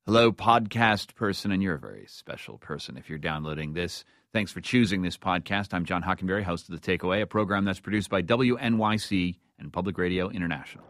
Hello, podcast person, and you're a very special person if you're downloading this. Thanks for choosing this podcast. I'm John Hockenberry, host of The Takeaway, a program that's produced by WNYC and Public Radio International.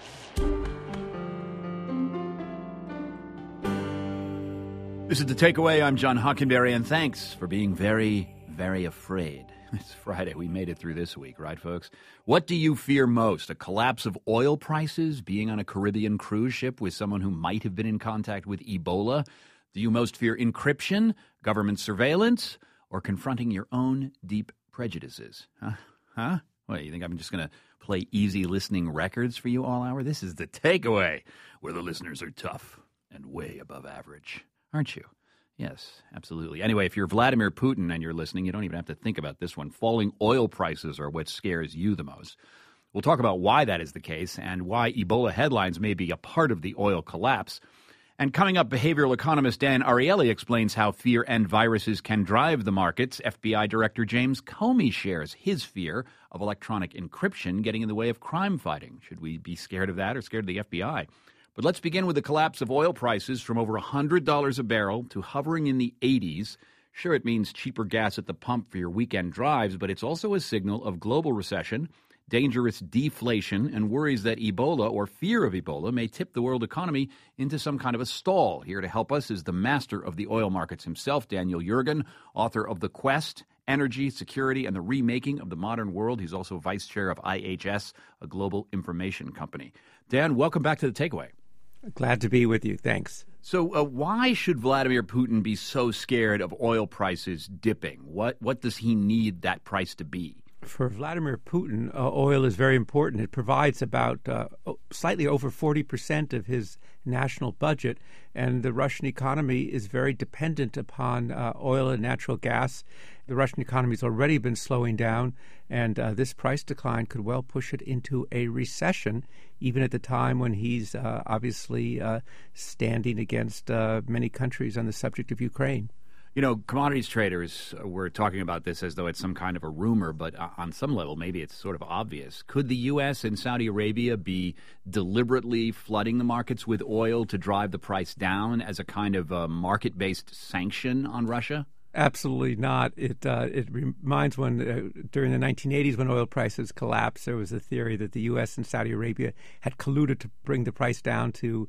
This is The Takeaway. I'm John Hockenberry, and thanks for being very, very afraid. It's Friday. We made it through this week, right, folks? What do you fear most? A collapse of oil prices? Being on a Caribbean cruise ship with someone who might have been in contact with Ebola? Do you most fear encryption, government surveillance, or confronting your own deep prejudices? Huh? What, you think I'm just going to play easy listening records for you all hour? This is The Takeaway, where the listeners are tough and way above average. Aren't you? Yes, absolutely. Anyway, if you're Vladimir Putin and you're listening, you don't even have to think about this one. Falling oil prices are what scares you the most. We'll talk about why that is the case and why Ebola headlines may be a part of the oil collapse. And coming up, behavioral economist Dan Ariely explains how fear and viruses can drive the markets. FBI Director James Comey shares his fear of electronic encryption getting in the way of crime fighting. Should we be scared of that or scared of the FBI? But let's begin with the collapse of oil prices from over $100 a barrel to hovering in the 80s. Sure, it means cheaper gas at the pump for your weekend drives, but it's also a signal of global recession, dangerous deflation, and worries that Ebola or fear of Ebola may tip the world economy into some kind of a stall. Here to help us is the master of the oil markets himself, Daniel Yergin, author of The Quest, Energy, Security, and the Remaking of the Modern World. He's also vice chair of IHS, a global information company. Dan, welcome back to The Takeaway. Glad to be with you. Thanks. So why should Vladimir Putin be so scared of oil prices dipping? What does he need that price to be? For Vladimir Putin, oil is very important. It provides about slightly over 40% of his national budget, and the Russian economy is very dependent upon oil and natural gas. The Russian economy has already been slowing down, and this price decline could well push it into a recession, even at the time when he's obviously standing against many countries on the subject of Ukraine. You know, commodities traders were talking about this as though it's some kind of a rumor, but on some level, maybe it's sort of obvious. Could the U.S. and Saudi Arabia be deliberately flooding the markets with oil to drive the price down as a kind of market-based sanction on Russia? Absolutely not. It reminds one during the 1980s when oil prices collapsed, there was a theory that the U.S. and Saudi Arabia had colluded to bring the price down to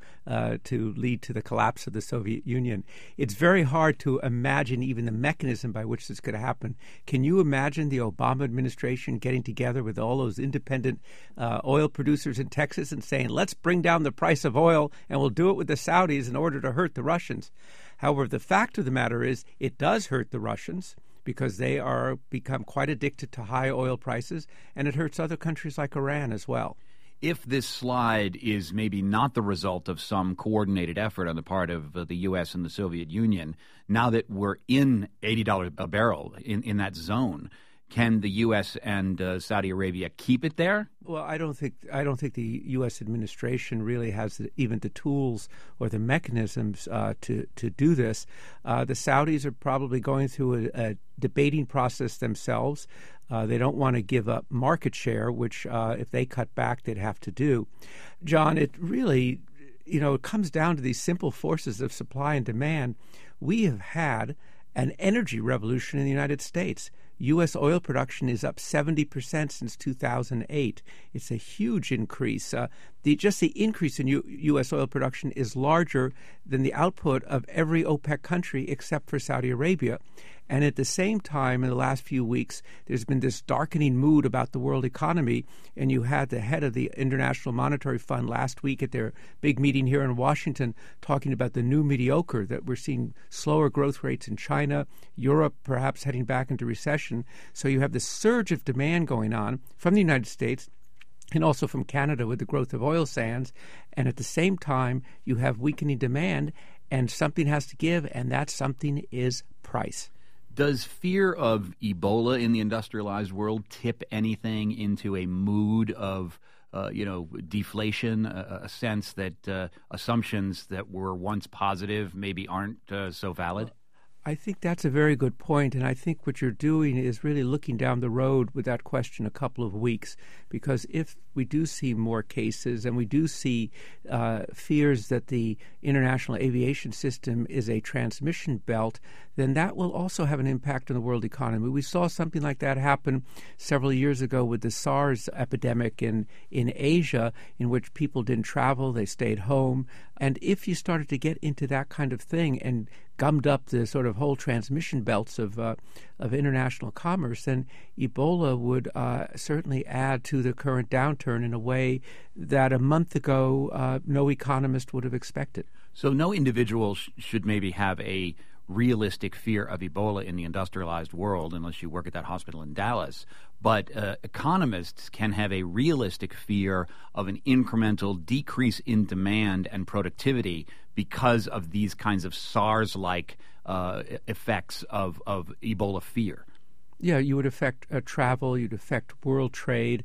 lead to the collapse of the Soviet Union. It's very hard to imagine even the mechanism by which this could happen. Can you imagine the Obama administration getting together with all those independent oil producers in Texas and saying, let's bring down the price of oil and we'll do it with the Saudis in order to hurt the Russians? However, the fact of the matter is it does hurt the Russians because they are become quite addicted to high oil prices, and it hurts other countries like Iran as well. If this slide is maybe not the result of some coordinated effort on the part of the U.S. and the Soviet Union, now that we're in $80 a barrel in that zone, can the U.S. and Saudi Arabia keep it there? Well, I don't think the U.S. administration really has even the tools or the mechanisms to do this. The Saudis are probably going through a debating process themselves. They don't want to give up market share, which if they cut back, they'd have to do. John, it really, it comes down to these simple forces of supply and demand. We have had an energy revolution in the United States. U.S. oil production is up 70% since 2008. It's a huge increase. Just the increase in U.S. oil production is larger than the output of every OPEC country except for Saudi Arabia. And at the same time, in the last few weeks, there's been this darkening mood about the world economy. And you had the head of the International Monetary Fund last week at their big meeting here in Washington talking about the new mediocre, that we're seeing slower growth rates in China, Europe perhaps heading back into recession. So you have this surge of demand going on from the United States and also from Canada with the growth of oil sands. And at the same time, you have weakening demand, and something has to give, and that something is price. Does fear of Ebola in the industrialized world tip anything into a mood of, deflation, a sense that assumptions that were once positive maybe aren't so valid? I think that's a very good point, and I think what you're doing is really looking down the road with that question a couple of weeks, because if we do see more cases and we do see fears that the international aviation system is a transmission belt, then that will also have an impact on the world economy. We saw something like that happen several years ago with the SARS epidemic in Asia, in which people didn't travel, they stayed home. And if you started to get into that kind of thing and gummed up the sort of whole transmission belts of international commerce, then Ebola would certainly add to the current downturn in a way that a month ago no economist would have expected. So no individual should maybe have a realistic fear of Ebola in the industrialized world unless you work at that hospital in Dallas. But economists can have a realistic fear of an incremental decrease in demand and productivity because of these kinds of SARS-like effects of Ebola fear. Yeah, you would affect travel, you'd affect world trade,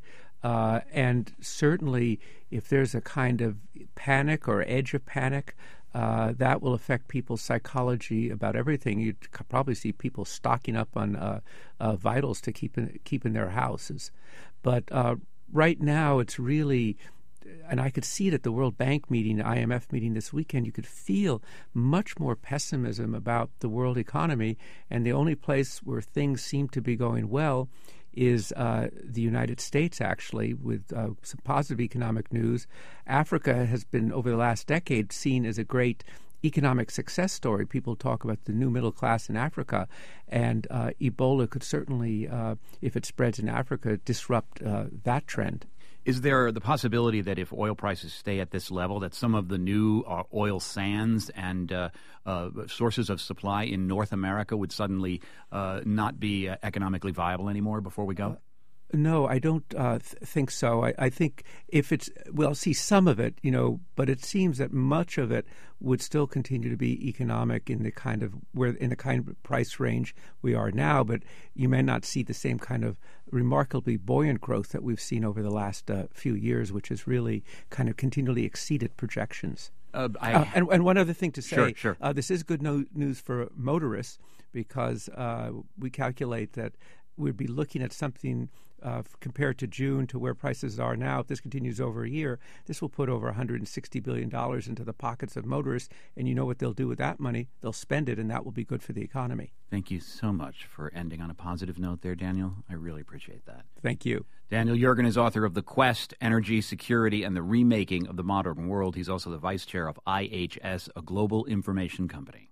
and certainly if there's a kind of panic or edge of panic, that will affect people's psychology about everything. You'd probably see people stocking up on vitals to keep in their houses. But right now it's really, and I could see it at the World Bank meeting, the IMF meeting this weekend, you could feel much more pessimism about the world economy, and the only place where things seem to be going well is the United States, actually, with some positive economic news. Africa has been, over the last decade, seen as a great economic success story. People talk about the new middle class in Africa, and Ebola could certainly, if it spreads in Africa, disrupt that trend. Is there the possibility that if oil prices stay at this level, that some of the new oil sands and sources of supply in North America would suddenly not be economically viable anymore before we go? No, I don't think so. I think if it's, we'll see some of it, but it seems that much of it would still continue to be economic in the kind of price range we are now. But you may not see the same kind of remarkably buoyant growth that we've seen over the last few years, which has really kind of continually exceeded projections. And one other thing to say, sure. This is good news for motorists, because we calculate that we'd be looking at something compared to June to where prices are now. If this continues over a year, this will put over $160 billion into the pockets of motorists, and you know what they'll do with that money? They'll spend it, and that will be good for the economy. Thank you so much for ending on a positive note there, Daniel. I really appreciate that. Thank you. Daniel Yergin is author of The Quest, Energy, Security, and the Remaking of the Modern World. He's also the vice chair of IHS, a global information company.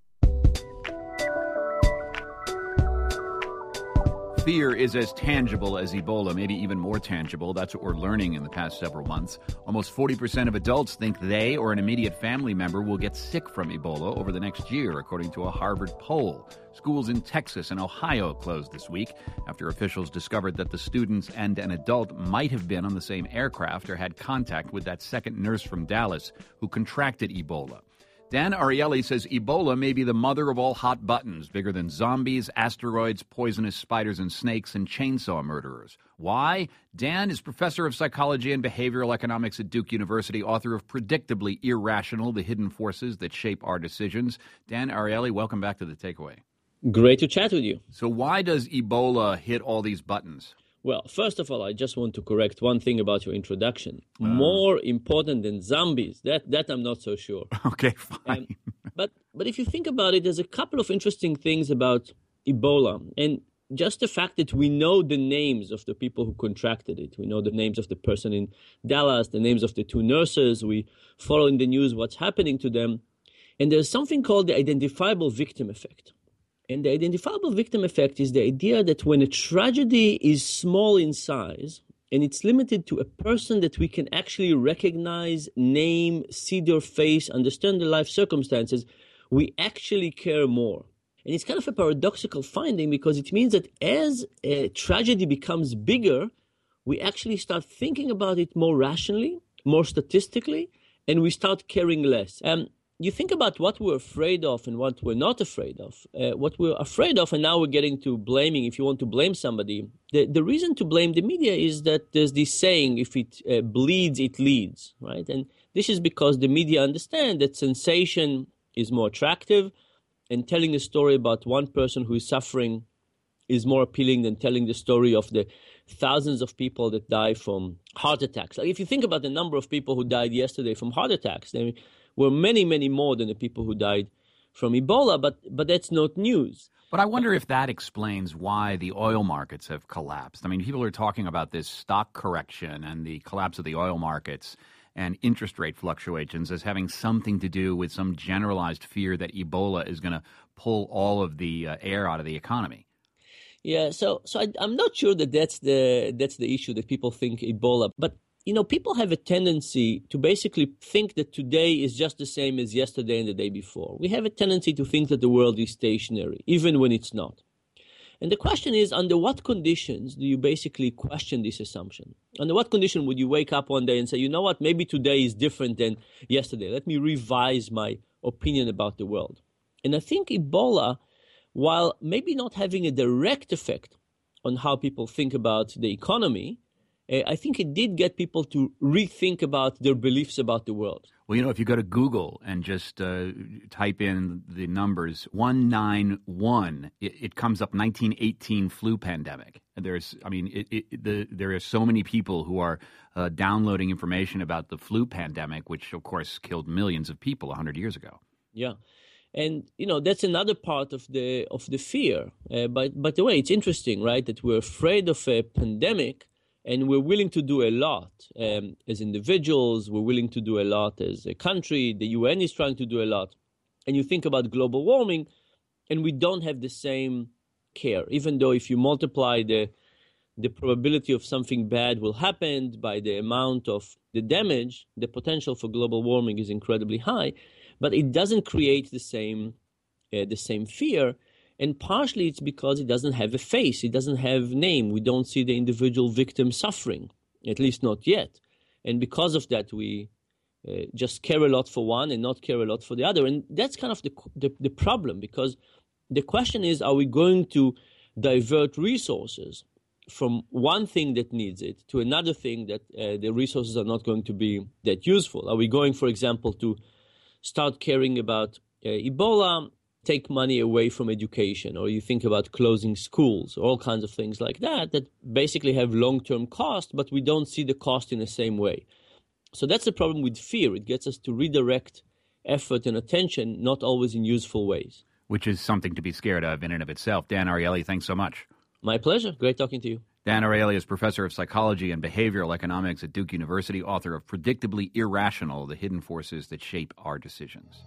Fear is as tangible as Ebola, maybe even more tangible. That's what we're learning in the past several months. Almost 40% of adults think they or an immediate family member will get sick from Ebola over the next year, according to a Harvard poll. Schools in Texas and Ohio closed this week after officials discovered that the students and an adult might have been on the same aircraft or had contact with that second nurse from Dallas who contracted Ebola. Dan Ariely says Ebola may be the mother of all hot buttons, bigger than zombies, asteroids, poisonous spiders and snakes, and chainsaw murderers. Why? Dan is professor of psychology and behavioral economics at Duke University, author of Predictably Irrational, The Hidden Forces That Shape Our Decisions. Dan Ariely, welcome back to The Takeaway. Great to chat with you. So why does Ebola hit all these buttons? Well, first of all, I just want to correct one thing about your introduction. More important than zombies, that I'm not so sure. Okay, fine. But if you think about it, there's a couple of interesting things about Ebola. And just the fact that we know the names of the people who contracted it. We know the names of the person in Dallas, the names of the two nurses. We follow in the news what's happening to them. And there's something called the identifiable victim effect. And the identifiable victim effect is the idea that when a tragedy is small in size and it's limited to a person that we can actually recognize, name, see their face, understand their life circumstances, we actually care more. And it's kind of a paradoxical finding, because it means that as a tragedy becomes bigger, we actually start thinking about it more rationally, more statistically, and we start caring less. You think about what we're afraid of and what we're not afraid of. What we're afraid of, and now we're getting to blaming, if you want to blame somebody, the reason to blame the media is that there's this saying, if it bleeds, it leads, right? And this is because the media understand that sensation is more attractive, and telling a story about one person who is suffering is more appealing than telling the story of the thousands of people that die from heart attacks. Like if you think about the number of people who died yesterday from heart attacks, there were many, many more than the people who died from Ebola, but that's not news. But I wonder if that explains why the oil markets have collapsed. I mean, people are talking about this stock correction and the collapse of the oil markets and interest rate fluctuations as having something to do with some generalized fear that Ebola is going to pull all of the air out of the economy. Yeah, so I'm not sure that that's the issue, that people think Ebola. But, people have a tendency to basically think that today is just the same as yesterday and the day before. We have a tendency to think that the world is stationary, even when it's not. And the question is, under what conditions do you basically question this assumption? Under what condition would you wake up one day and say, you know what, maybe today is different than yesterday. Let me revise my opinion about the world. And I think Ebola, while maybe not having a direct effect on how people think about the economy, I think it did get people to rethink about their beliefs about the world. Well, if you go to Google and just type in the numbers 191, it comes up 1918 flu pandemic. There are so many people who are downloading information about the flu pandemic, which of course killed millions of people 100 years ago. Yeah. And, that's another part of the fear. By the way, it's interesting, right, that we're afraid of a pandemic and we're willing to do a lot as individuals. We're willing to do a lot as a country. The UN is trying to do a lot. And you think about global warming, and we don't have the same care, even though if you multiply the probability of something bad will happen by the amount of the damage, the potential for global warming is incredibly high. But it doesn't create the same fear, and partially it's because it doesn't have a face, it doesn't have name. We don't see the individual victim suffering, at least not yet. And because of that, we just care a lot for one and not care a lot for the other. And that's kind of the problem, because the question is, are we going to divert resources from one thing that needs it to another thing that the resources are not going to be that useful? Are we going, for example, to start caring about Ebola, take money away from education, or you think about closing schools, all kinds of things like that basically have long-term cost, but we don't see the cost in the same way. So that's the problem with fear. It gets us to redirect effort and attention, not always in useful ways. Which is something to be scared of in and of itself. Dan Ariely, thanks so much. My pleasure. Great talking to you. Dan Ariely is professor of psychology and behavioral economics at Duke University, author of Predictably Irrational, The Hidden Forces That Shape Our Decisions.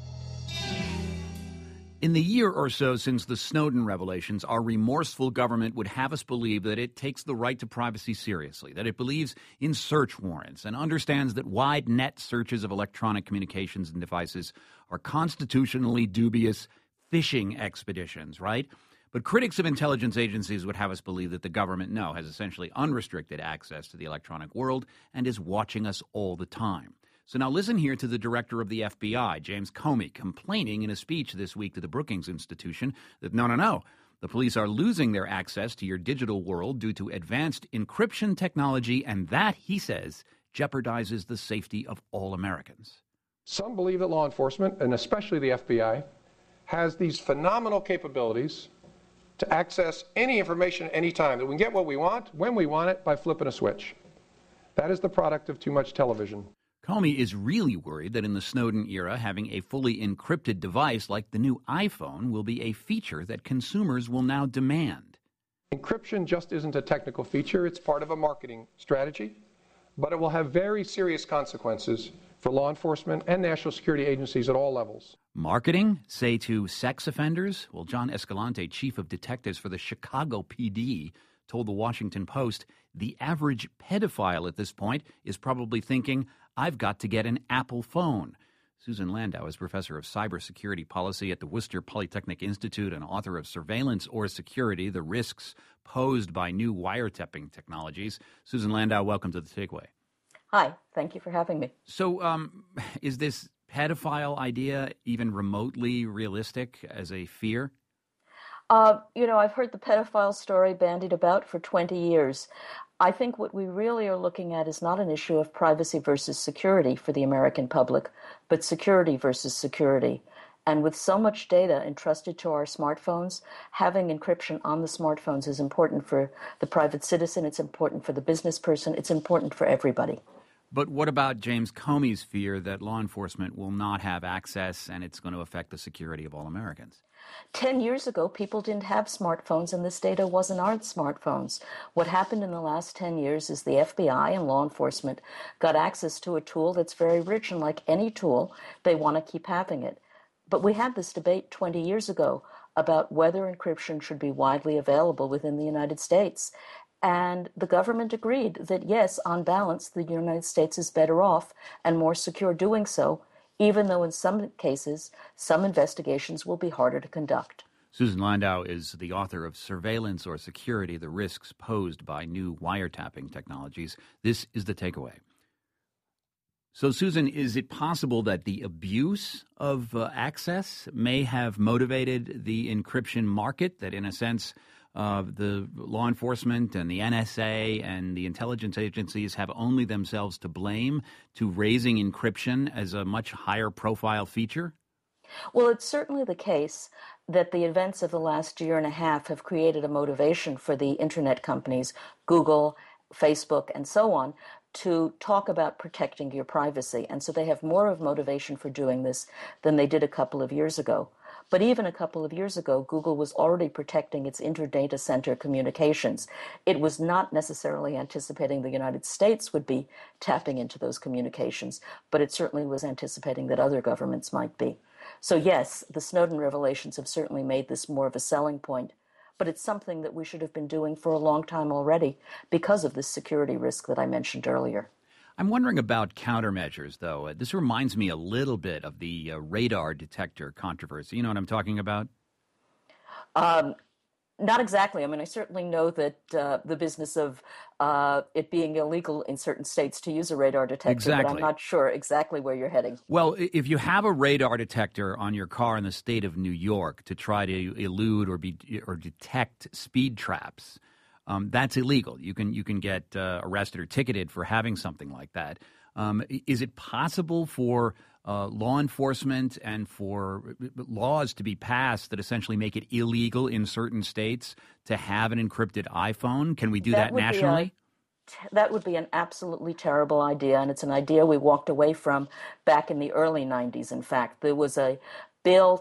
In the year or so since the Snowden revelations, our remorseful government would have us believe that it takes the right to privacy seriously, that it believes in search warrants and understands that wide net searches of electronic communications and devices are constitutionally dubious fishing expeditions, right? But critics of intelligence agencies would have us believe that the government, has essentially unrestricted access to the electronic world and is watching us all the time. So now listen here to the director of the FBI, James Comey, complaining in a speech this week to the Brookings Institution that no, the police are losing their access to your digital world due to advanced encryption technology, and that, he says, jeopardizes the safety of all Americans. Some believe that law enforcement, and especially the FBI, has these phenomenal capabilities to access any information at any time, that we can get what we want, when we want it, by flipping a switch. That is the product of too much television. Comey is really worried that in the Snowden era, having a fully encrypted device like the new iPhone will be a feature that consumers will now demand. Encryption just isn't a technical feature. It's part of a marketing strategy, but it will have very serious consequences for law enforcement and national security agencies at all levels. Marketing, say to sex offenders? Well, John Escalante, chief of detectives for the Chicago PD, told the Washington Post, the average pedophile at this point is probably thinking, I've got to get an Apple phone. Susan Landau is professor of cybersecurity policy at the Worcester Polytechnic Institute and author of Surveillance or Security, the Risks Posed by New Wiretapping Technologies. Susan Landau, welcome to The Takeaway. Hi, thank you for having me. So is this pedophile idea even remotely realistic as a fear? I've heard the pedophile story bandied about for 20 years. I think what we really are looking at is not an issue of privacy versus security for the American public, but security versus security. And with so much data entrusted to our smartphones, having encryption on the smartphones is important for the private citizen, it's important for the business person, it's important for everybody. But what about James Comey's fear that law enforcement will not have access and it's going to affect the security of all Americans? 10 years ago, people didn't have smartphones and this data wasn't on smartphones. What happened in the last 10 years is the FBI and law enforcement got access to a tool that's very rich, and like any tool, they want to keep having it. But we had this debate 20 years ago about whether encryption should be widely available within the United States. And the government agreed that, yes, on balance, the United States is better off and more secure doing so, even though in some cases, some investigations will be harder to conduct. Susan Landau is the author of Surveillance or Security, the Risks Posed by New Wiretapping Technologies. This is The Takeaway. So, Susan, is it possible that the abuse of access may have motivated the encryption market, that in a sense the law enforcement and the NSA and the intelligence agencies have only themselves to blame to raising encryption as a much higher profile feature? Well, it's certainly the case that the events of the last year and a half have created a motivation for the internet companies, Google, Facebook, and so on, to talk about protecting your privacy. And so they have more of motivation for doing this than they did a couple of years ago. But even a couple of years ago, Google was already protecting its inter-data center communications. It was not necessarily anticipating the United States would be tapping into those communications, but it certainly was anticipating that other governments might be. So yes, the Snowden revelations have certainly made this more of a selling point, but it's something that we should have been doing for a long time already because of this security risk that I mentioned earlier. I'm wondering about countermeasures, though. This reminds me a little bit of the radar detector controversy. You know what I'm talking about? Not exactly. I mean, I certainly know that the business of it being illegal in certain states to use a radar detector, but I'm not sure exactly where you're heading. Well, if you have a radar detector on your car in the state of New York to try to elude or detect speed traps, that's illegal. You can get arrested or ticketed for having something like that. Is it possible for law enforcement and for laws to be passed that essentially make it illegal in certain states to have an encrypted iPhone? Can we do that nationally? That would be an absolutely terrible idea, and it's an idea we walked away from back in the early 90s, in fact. There was a bill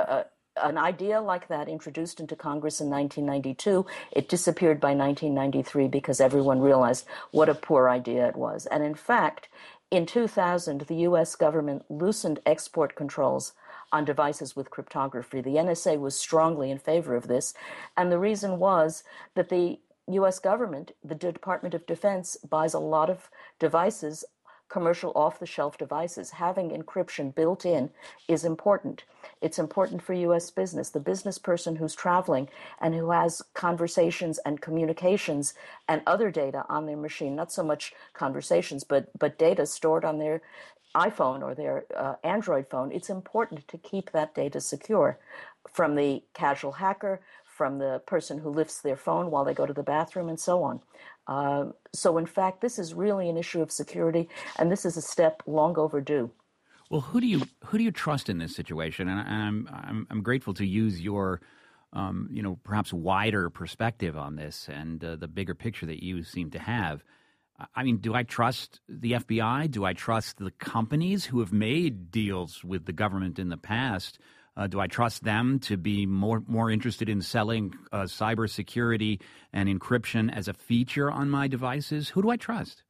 an idea like that introduced into Congress in 1992. It disappeared by 1993 because everyone realized what a poor idea it was. And in fact, in 2000, the U.S. government loosened export controls on devices with cryptography. The NSA was strongly in favor of this, and the reason was that the U.S. government, the Department of Defense, buys a lot of devices, commercial off-the-shelf devices. Having encryption built in is important. It's important for U.S. business. The business person who's traveling and who has conversations and communications and other data on their machine, not so much conversations, but data stored on their iPhone or their Android phone, it's important to keep that data secure from the casual hacker, from the person who lifts their phone while they go to the bathroom, and so on. So, in fact, this is really an issue of security, and this is a step long overdue. Well, who do you trust in this situation? And I'm grateful to use your, perhaps wider perspective on this and the bigger picture that you seem to have. I mean, do I trust the FBI? Do I trust the companies who have made deals with the government in the past? Do I trust them to be more interested in selling cybersecurity and encryption as a feature on my devices? Who do I trust?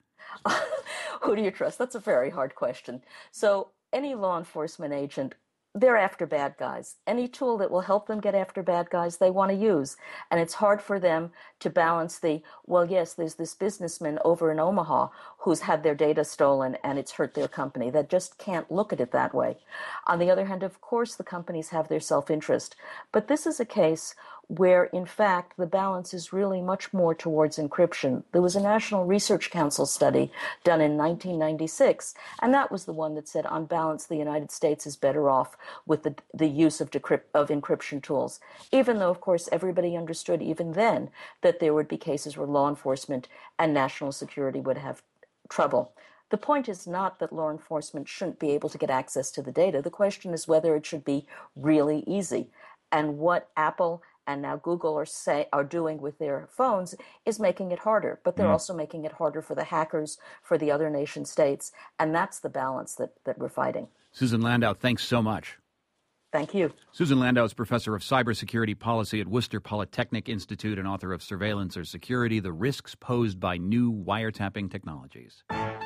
Who do you trust? That's a very hard question. So any law enforcement agent, they're after bad guys. Any tool that will help them get after bad guys, they want to use. And it's hard for them to balance well, yes, there's this businessman over in Omaha who's had their data stolen and it's hurt their company. That just can't look at it that way. On the other hand, of course, the companies have their self-interest. But this is a case where, in fact, the balance is really much more towards encryption. There was a National Research Council study done in 1996, and that was the one that said, on balance, the United States is better off with the use of encryption tools, even though, of course, everybody understood even then that there would be cases where law enforcement and national security would have trouble. The point is not that law enforcement shouldn't be able to get access to the data. The question is whether it should be really easy. And what Apple and now Google are doing with their phones is making it harder. But they're also making it harder for the hackers, for the other nation states. And that's the balance that we're fighting. Susan Landau, thanks so much. Thank you. Susan Landau is professor of cybersecurity policy at Worcester Polytechnic Institute and author of Surveillance or Security, The Risks Posed by New Wiretapping Technologies.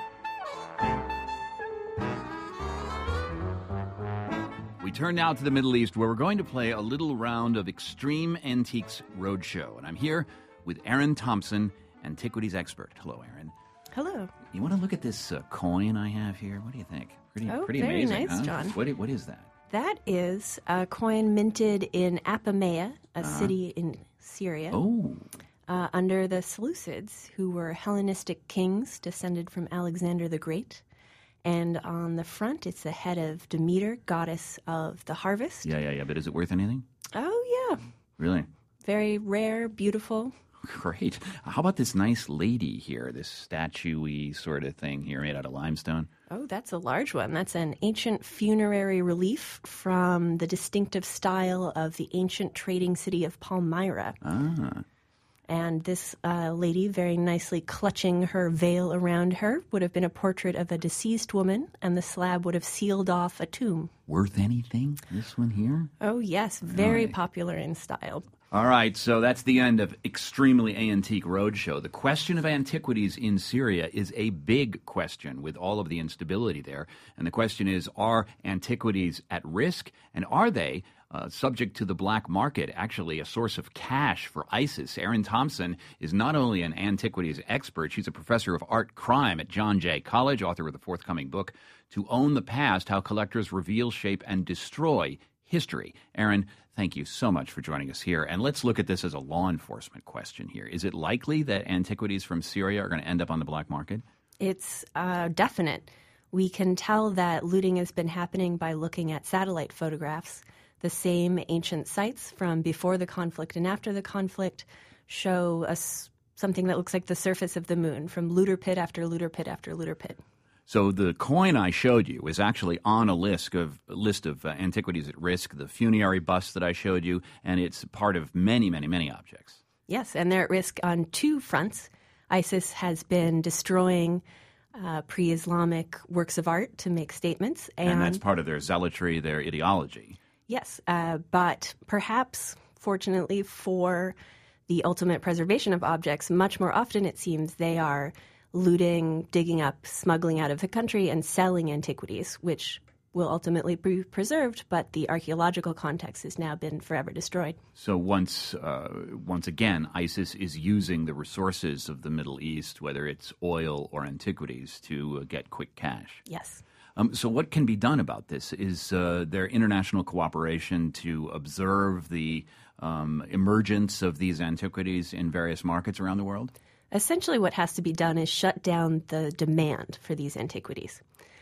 We turn now to the Middle East, where we're going to play a little round of Extreme Antiques Roadshow. And I'm here with Erin Thompson, antiquities expert. Hello, Erin. Hello. You want to look at this coin I have here? What do you think? Pretty very amazing, nice, huh? John. What is that? That is a coin minted in Apamea, a city in Syria, under the Seleucids, who were Hellenistic kings descended from Alexander the Great. And on the front, it's the head of Demeter, goddess of the harvest. Yeah. But is it worth anything? Oh, yeah. Really? Very rare, beautiful. Great. How about this nice lady here, this statue-y sort of thing here made out of limestone? Oh, that's a large one. That's an ancient funerary relief from the distinctive style of the ancient trading city of Palmyra. And this lady, very nicely clutching her veil around her, would have been a portrait of a deceased woman, and the slab would have sealed off a tomb. Worth anything, this one here? Oh, yes. Very popular in style. All right, so that's the end of Extremely Antique Roadshow. The question of antiquities in Syria is a big question with all of the instability there. And the question is, are antiquities at risk? And are they subject to the black market, actually a source of cash for ISIS? Erin Thompson is not only an antiquities expert, she's a professor of art crime at John Jay College, author of the forthcoming book, To Own the Past, How Collectors Reveal, Shape, and Destroy History. Erin, thank you so much for joining us here. And let's look at this as a law enforcement question here. Is it likely that antiquities from Syria are going to end up on the black market? It's definite. We can tell that looting has been happening by looking at satellite photographs. The same ancient sites from before the conflict and after the conflict show us something that looks like the surface of the moon, from looter pit after looter pit after looter pit. So the coin I showed you is actually on a list of antiquities at risk, the funerary bust that I showed you, and it's part of many, many, many objects. Yes, and they're at risk on two fronts. ISIS has been destroying pre-Islamic works of art to make statements. And that's part of their zealotry, their ideology. Yes, but perhaps, fortunately for the ultimate preservation of objects, much more often it seems they are looting, digging up, smuggling out of the country, and selling antiquities, which will ultimately be preserved, but the archaeological context has now been forever destroyed. So once again, ISIS is using the resources of the Middle East, whether it's oil or antiquities, to get quick cash. Yes. So what can be done about this? Is there international cooperation to observe the emergence of these antiquities in various markets around the world? Essentially what has to be done is shut down the demand for these antiquities.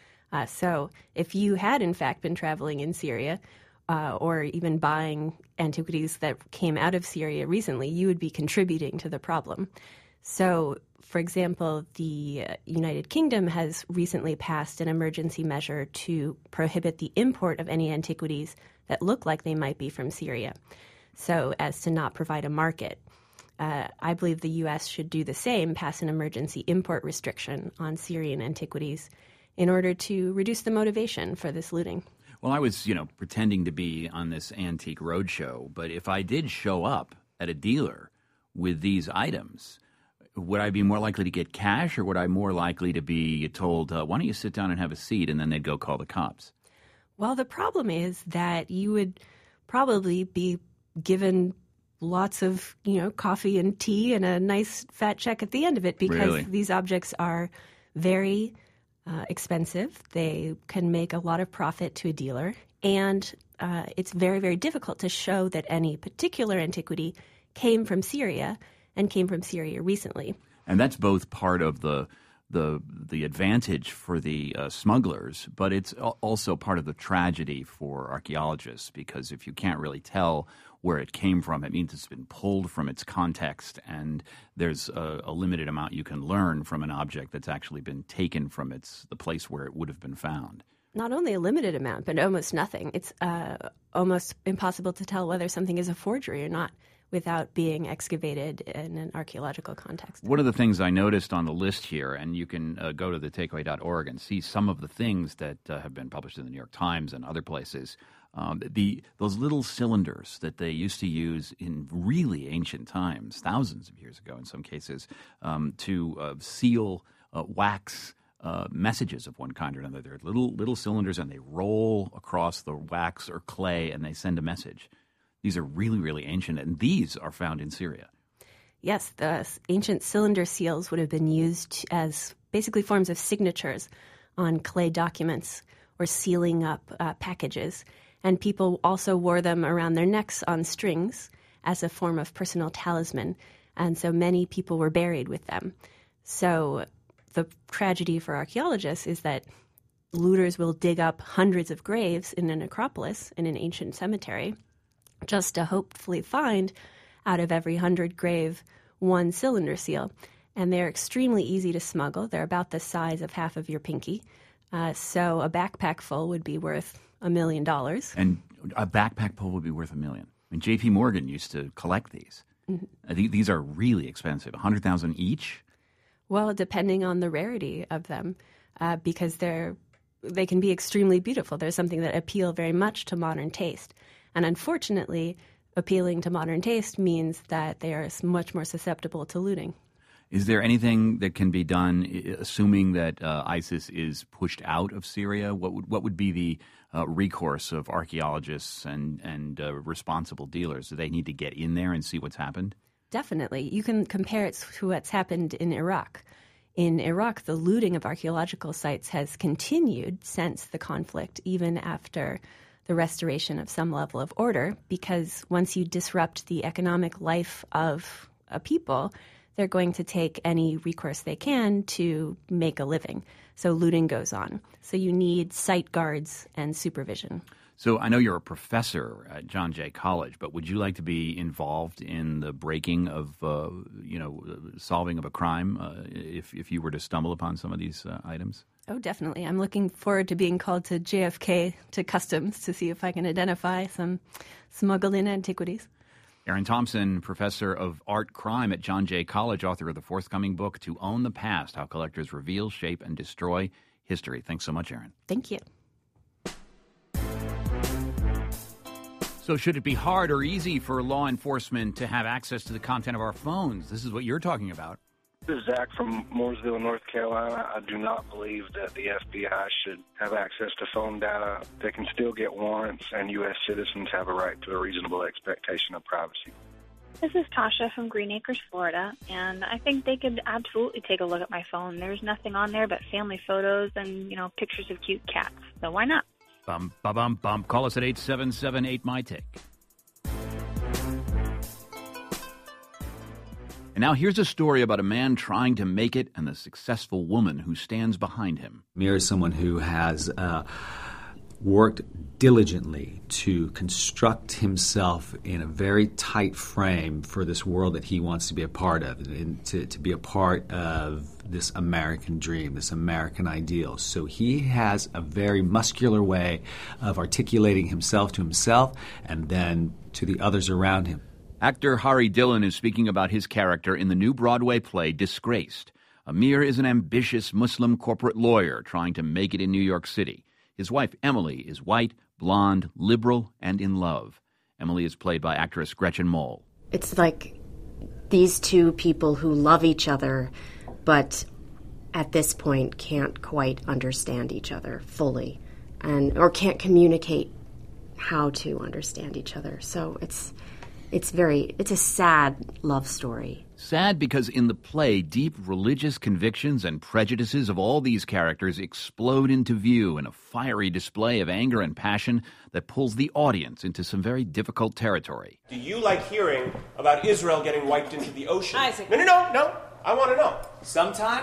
So if you had, in fact, been traveling in Syria or even buying antiquities that came out of Syria recently, you would be contributing to the problem. So, for example, the United Kingdom has recently passed an emergency measure to prohibit the import of any antiquities that look like they might be from Syria, so as to not provide a market. I believe the U.S. should do the same, pass an emergency import restriction on Syrian antiquities in order to reduce the motivation for this looting. Well, I was, pretending to be on this antique roadshow, but if I did show up at a dealer with these items, would I be more likely to get cash, or would I more likely to be told, why don't you sit down and have a seat, and then they'd go call the cops? Well, the problem is that you would probably be given lots of, coffee and tea and a nice fat check at the end of it, because these objects are very expensive. They can make a lot of profit to a dealer, and it's very, very difficult to show that any particular antiquity came from Syria and came from Syria recently. And that's both part of the the advantage for the smugglers, but it's also part of the tragedy for archaeologists, because if you can't really tell where it came from, it means it's been pulled from its context, and there's a limited amount you can learn from an object that's actually been taken from the place where it would have been found. Not only a limited amount, but almost nothing. It's almost impossible to tell whether something is a forgery or not without being excavated in an archaeological context. One of the things I noticed on the list here, and you can go to thetakeaway.org and see some of the things that have been published in the New York Times and other places, those little cylinders that they used to use in really ancient times, thousands of years ago in some cases, to seal wax messages of one kind or another. They're little cylinders, and they roll across the wax or clay, and they send a message. These are really, really ancient, and these are found in Syria. Yes, the ancient cylinder seals would have been used as basically forms of signatures on clay documents or sealing up packages. And people also wore them around their necks on strings as a form of personal talisman. And so many people were buried with them. So the tragedy for archaeologists is that looters will dig up hundreds of graves in a necropolis, in an ancient cemetery, just to hopefully find, out of every 100 grave, one cylinder seal. And they're extremely easy to smuggle. They're about the size of half of your pinky. So a backpack full would be worth $1 million. And a backpack full would be worth $1 million. I mean, J.P. Morgan used to collect these. Mm-hmm. These are really expensive. 100,000 each? Well, depending on the rarity of them, because they can be extremely beautiful. There's something that appeal very much to modern taste. And unfortunately, appealing to modern taste means that they are much more susceptible to looting. Is there anything that can be done, assuming that ISIS is pushed out of Syria? What would be the recourse of archaeologists and responsible dealers? Do they need to get in there and see what's happened? Definitely. You can compare it to what's happened in Iraq. In Iraq, the looting of archaeological sites has continued since the conflict, even after the restoration of some level of order, because once you disrupt the economic life of a people, they're going to take any recourse they can to make a living. So looting goes on. So you need site guards and supervision. So I know you're a professor at John Jay College, but would you like to be involved in the breaking of, solving of a crime if you were to stumble upon some of these items? Oh, definitely. I'm looking forward to being called to JFK to Customs to see if I can identify some smuggled-in antiquities. Erin Thompson, professor of art crime at John Jay College, author of the forthcoming book, To Own the Past, How Collectors Reveal, Shape, and Destroy History. Thanks so much, Erin. Thank you. So should it be hard or easy for law enforcement to have access to the content of our phones? This is what you're talking about. This is Zach from Mooresville, North Carolina. I do not believe that the FBI should have access to phone data. They can still get warrants, and U.S. citizens have a right to a reasonable expectation of privacy. This is Tasha from Green Acres, Florida, and I think they could absolutely take a look at my phone. There's nothing on there but family photos and, pictures of cute cats. So why not? Bum, ba-bum, bum. Call us at 877-8-MY-TAKE. And now here's a story about a man trying to make it and the successful woman who stands behind him. Amir is someone who has worked diligently to construct himself in a very tight frame for this world that he wants to be a part of, and to be a part of this American dream, this American ideal. So he has a very muscular way of articulating himself to himself and then to the others around him. Actor Hari Dillon is speaking about his character in the new Broadway play Disgraced. Amir is an ambitious Muslim corporate lawyer trying to make it in New York City. His wife, Emily, is white, blonde, liberal, and in love. Emily is played by actress Gretchen Mol. It's like these two people who love each other, but at this point can't quite understand each other fully, or can't communicate how to understand each other. So it's a sad love story. Sad because in the play, deep religious convictions and prejudices of all these characters explode into view in a fiery display of anger and passion that pulls the audience into some very difficult territory. Do you like hearing about Israel getting wiped into the ocean? Isaac. No. I want to know. Sometimes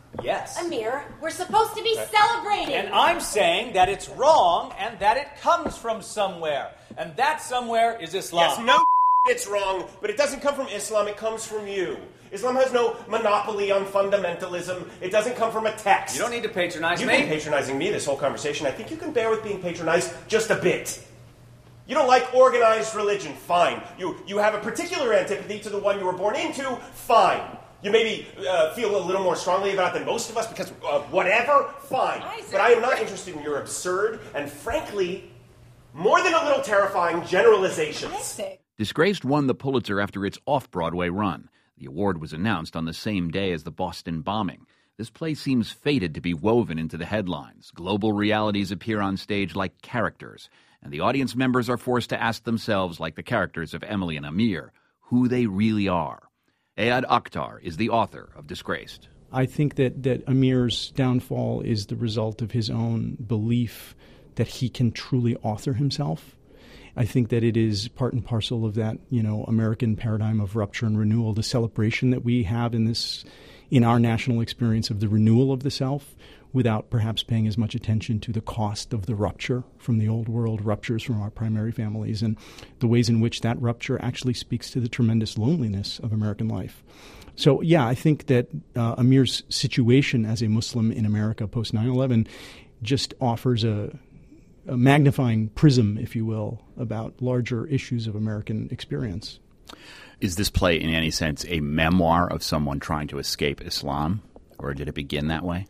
Yes. Amir, we're supposed to be celebrating. And I'm saying that it's wrong and that it comes from somewhere. And that somewhere is Islam. Yes, no, it's wrong, but it doesn't come from Islam, it comes from you. Islam has no monopoly on fundamentalism. It doesn't come from a text. You don't need to patronize me. You've been patronizing me this whole conversation. I think you can bear with being patronized just a bit. You don't like organized religion, fine. You have a particular antipathy to the one you were born into, fine. You maybe feel a little more strongly about it than most of us because whatever, fine. But I am not interested in your absurd and, frankly, more than a little terrifying generalizations. Disgraced won the Pulitzer after its off-Broadway run. The award was announced on the same day as the Boston bombing. This play seems fated to be woven into the headlines. Global realities appear on stage like characters, and the audience members are forced to ask themselves, like the characters of Emily and Amir, who they really are. Ayad Akhtar is the author of Disgraced. I think that Amir's downfall is the result of his own belief that he can truly author himself. I think that it is part and parcel of that, American paradigm of rupture and renewal, the celebration that we have in our national experience of the renewal of the self, without perhaps paying as much attention to the cost of the rupture from the old world, ruptures from our primary families, and the ways in which that rupture actually speaks to the tremendous loneliness of American life. So, yeah, I think that Amir's situation as a Muslim in America post 9/11 just offers a magnifying prism, if you will, about larger issues of American experience. Is this play, in any sense, a memoir of someone trying to escape Islam, or did it begin that way?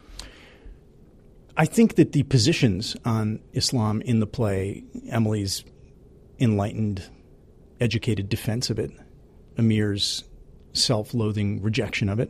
I think that the positions on Islam in the play, Emily's enlightened, educated defense of it, Amir's self-loathing rejection of it,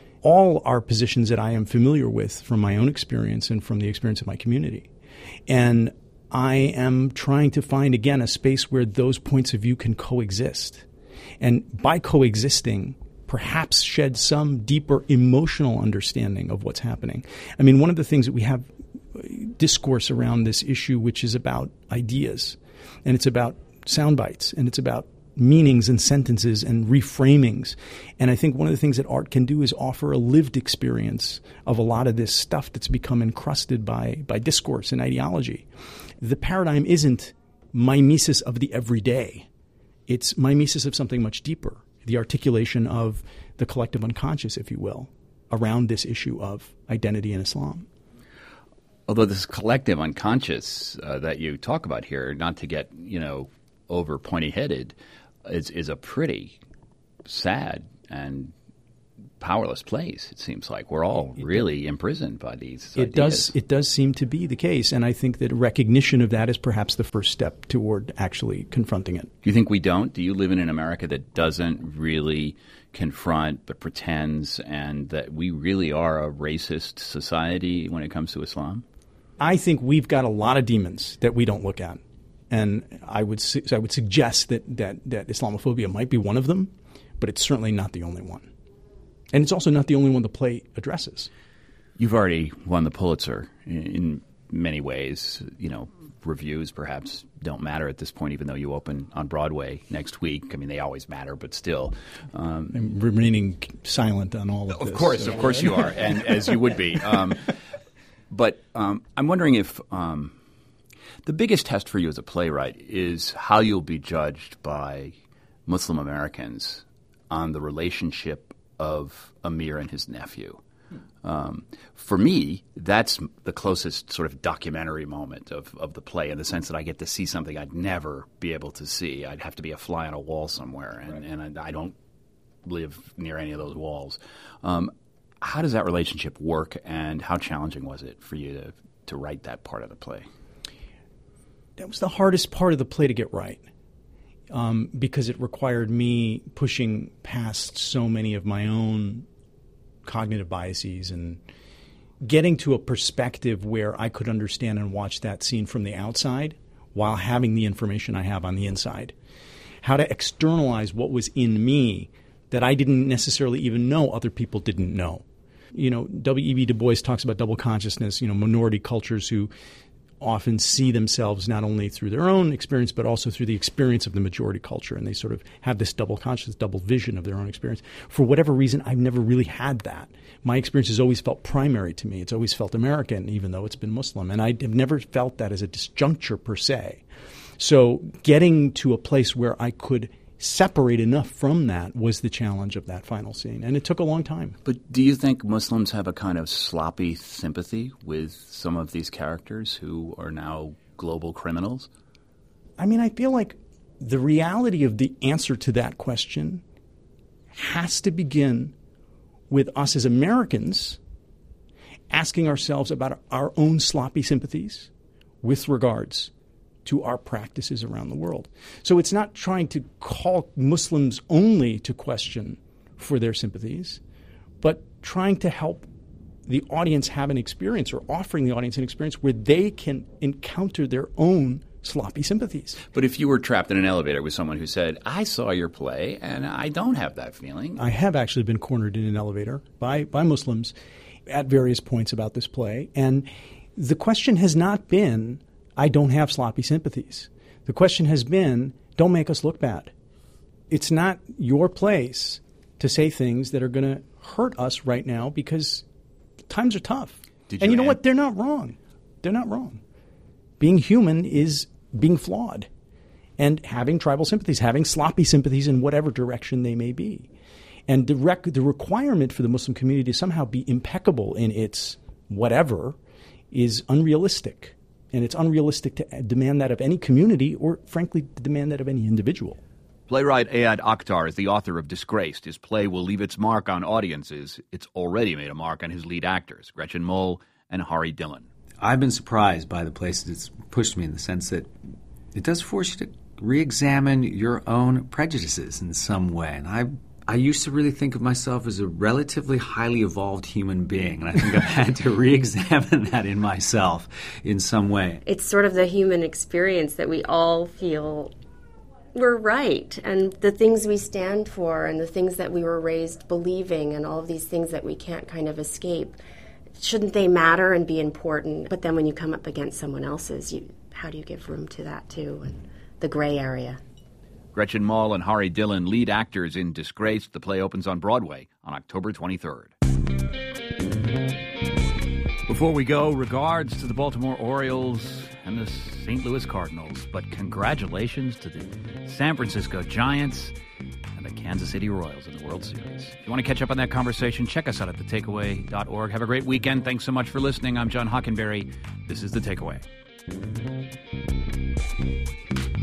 all are positions that I am familiar with from my own experience and from the experience of my community. And I am trying to find, again, a space where those points of view can coexist. And by coexisting, perhaps shed some deeper emotional understanding of what's happening. I mean, one of the things that we have discourse around this issue, which is about ideas, and it's about sound bites, and it's about meanings and sentences and reframings. And I think one of the things that art can do is offer a lived experience of a lot of this stuff that's become encrusted by discourse and ideology. The paradigm isn't mimesis of the everyday. It's mimesis of something much deeper, the articulation of the collective unconscious, if you will, around this issue of identity in Islam. Although this collective unconscious that you talk about here, not to get, over pointy-headed, is a pretty sad and powerless place, it seems like. We're all really imprisoned by these ideas. It does seem to be the case, and I think that recognition of that is perhaps the first step toward actually confronting it. Do you think we don't? Do you live in an America that doesn't really confront but pretends, and that we really are a racist society when it comes to Islam? I think we've got a lot of demons that we don't look at. And I would suggest that Islamophobia might be one of them, but it's certainly not the only one. And it's also not the only one the play addresses. You've already won the Pulitzer in many ways. Reviews perhaps don't matter at this point, even though you open on Broadway next week. I mean, they always matter, but still. I'm remaining silent on all of this. Of course you are, and as you would be. But I'm wondering if the biggest test for you as a playwright is how you'll be judged by Muslim Americans on the relationship of Amir and his nephew. For me, that's the closest sort of documentary moment of the play, in the sense that I get to see something I'd never be able to see. I'd have to be a fly on a wall somewhere, and I don't live near any of those walls. How does that relationship work, and how challenging was it for you to write that part of the play? That was the hardest part of the play to get right, because it required me pushing past so many of my own cognitive biases and getting to a perspective where I could understand and watch that scene from the outside while having the information I have on the inside. How to externalize what was in me that I didn't necessarily even know other people didn't know. W.E.B. Du Bois talks about double consciousness, minority cultures who often see themselves not only through their own experience, but also through the experience of the majority culture. And they sort of have this double consciousness, double vision of their own experience. For whatever reason, I've never really had that. My experience has always felt primary to me. It's always felt American, even though it's been Muslim. And I have never felt that as a disjuncture per se. So getting to a place where I could separate enough from that was the challenge of that final scene. And it took a long time. But do you think Muslims have a kind of sloppy sympathy with some of these characters who are now global criminals? I mean, I feel like the reality of the answer to that question has to begin with us as Americans asking ourselves about our own sloppy sympathies with regards to our practices around the world. So it's not trying to call Muslims only to question for their sympathies, but trying to help the audience have an experience, or offering the audience an experience where they can encounter their own sloppy sympathies. But if you were trapped in an elevator with someone who said, I saw your play and I don't have that feeling. I have actually been cornered in an elevator by Muslims at various points about this play. And the question has not been, I don't have sloppy sympathies. The question has been, don't make us look bad. It's not your place to say things that are going to hurt us right now because times are tough. And you know what? They're not wrong. They're not wrong. Being human is being flawed and having tribal sympathies, having sloppy sympathies in whatever direction they may be. And the requirement for the Muslim community to somehow be impeccable in its whatever is unrealistic. And it's unrealistic to demand that of any community or, frankly, to demand that of any individual. Playwright Ayad Akhtar is the author of Disgraced. His play will leave its mark on audiences. It's already made a mark on his lead actors, Gretchen Mol and Hari Dillon. I've been surprised by the places it's pushed me in the sense that it does force you to re-examine your own prejudices in some way. And I used to really think of myself as a relatively highly evolved human being, and I think I've had to re-examine that in myself in some way. It's sort of the human experience that we all feel we're right, and the things we stand for and the things that we were raised believing and all of these things that we can't kind of escape. Shouldn't they matter and be important? But then when you come up against someone else's, how do you give room to that too, and the gray area? Gretchen Mol and Hari Dillon, lead actors in Disgraced. The play opens on Broadway on October 23rd. Before we go, regards to the Baltimore Orioles and the St. Louis Cardinals. But congratulations to the San Francisco Giants and the Kansas City Royals in the World Series. If you want to catch up on that conversation, check us out at thetakeaway.org. Have a great weekend. Thanks so much for listening. I'm John Hockenberry. This is The Takeaway.